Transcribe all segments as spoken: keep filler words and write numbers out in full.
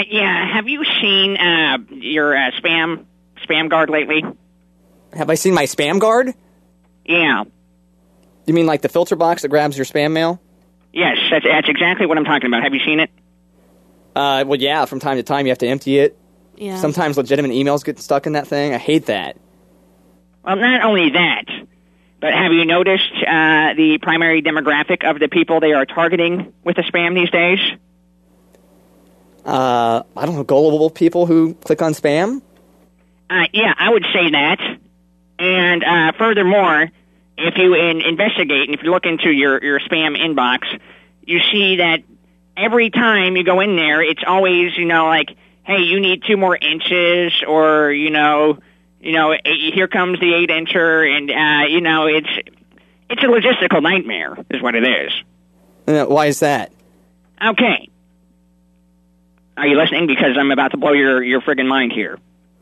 yeah, have you seen uh, your uh, spam spam guard lately? Have I seen my spam guard? Yeah. You mean like the filter box that grabs your spam mail? Yes, that's, that's exactly what I'm talking about. Have you seen it? Uh, well, yeah, from time to time you have to empty it. Yeah. Sometimes legitimate emails get stuck in that thing. I hate that. Well, not only that, but have you noticed uh, the primary demographic of the people they are targeting with the spam these days? Uh, I don't know, gullible people who click on spam? Uh, yeah, I would say that. And uh, furthermore, if you in, investigate and if you look into your, your spam inbox, you see that every time you go in there, it's always, you know, like, hey, you need two more inches, or, you know, you know, here comes the eight-incher, and, uh, you know, it's it's a logistical nightmare, is what it is. Uh, why is that? Okay. Are you listening? Because I'm about to blow your, your friggin' mind here.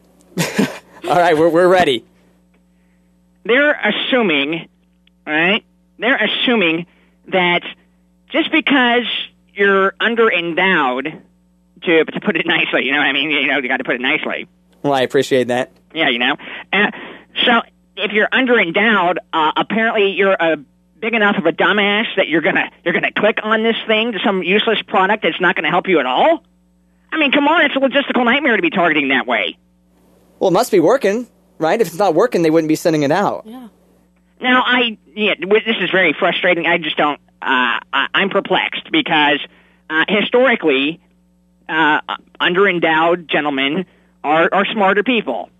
All right, we're we're ready. They're assuming, all right, they're assuming that just because you're under-endowed, to, to put it nicely, you know what I mean? You know, you got to put it nicely. Well, I appreciate that. Yeah, you know. Uh, so if you're under-endowed, uh, apparently you're a big enough of a dumbass that you're gonna you're gonna click on this thing to some useless product that's not gonna help you at all. I mean, come on, it's a logistical nightmare to be targeting that way. Well, it must be working, right? If it's not working, they wouldn't be sending it out. Yeah. Now, I yeah, this is very frustrating. I just don't. Uh, I, I'm perplexed because uh, historically, uh, under-endowed gentlemen are, are smarter people.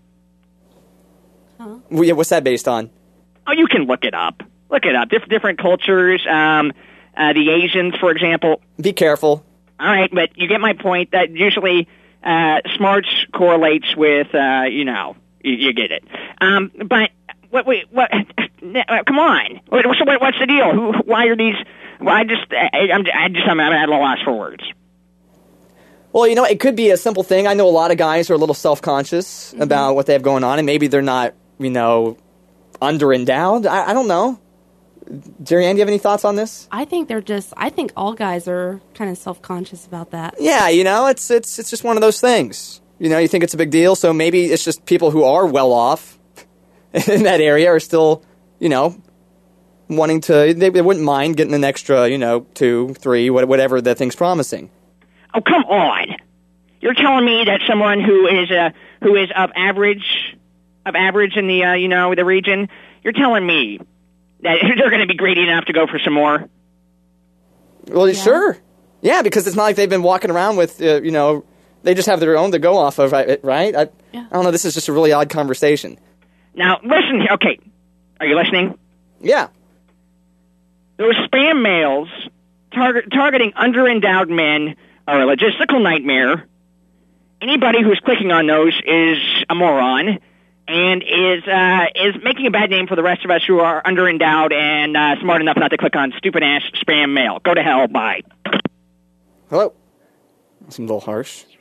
Huh? Well, yeah, what's that based on? Oh, you can look it up. Look it up. Dif- different cultures. Um, uh, the Asians, for example. Be careful. All right, but you get my point. That usually uh, smarts correlates with, uh, you know, you, you get it. Um, but what? Wait, what? Uh, come on. What, what, what's the deal? Who? Why are these? Well, I just, I, I'm, I just, I'm at a loss for words. Well, you know, it could be a simple thing. I know a lot of guys who are a little self-conscious mm-hmm. about what they have going on, and maybe they're not, you know, under-endowed. I, I don't know. Jerry Ann, do you have any thoughts on this? I think they're just, I think all guys are kind of self-conscious about that. Yeah, you know, it's it's it's just one of those things. You know, you think it's a big deal, so maybe it's just people who are well off in that area are still, you know, wanting to, they, they wouldn't mind getting an extra, you know, two, three, whatever the thing's promising. Oh, come on. You're telling me that someone who is uh, who is of average, of average in the, uh, you know, the region, you're telling me that they're going to be greedy enough to go for some more? Well, Yeah. sure. Yeah, because it's not like they've been walking around with, uh, you know, they just have their own to go off of, right? I, Yeah. I don't know, this is just a really odd conversation. Now, listen, okay, are you listening? Yeah. Those spam mails target, targeting under-endowed men are a logistical nightmare. Anybody who's clicking on those is a moron and is uh, is making a bad name for the rest of us who are under-endowed and uh, smart enough not to click on stupid-ass spam mail. Go to hell. Bye. Hello. That seems a little harsh.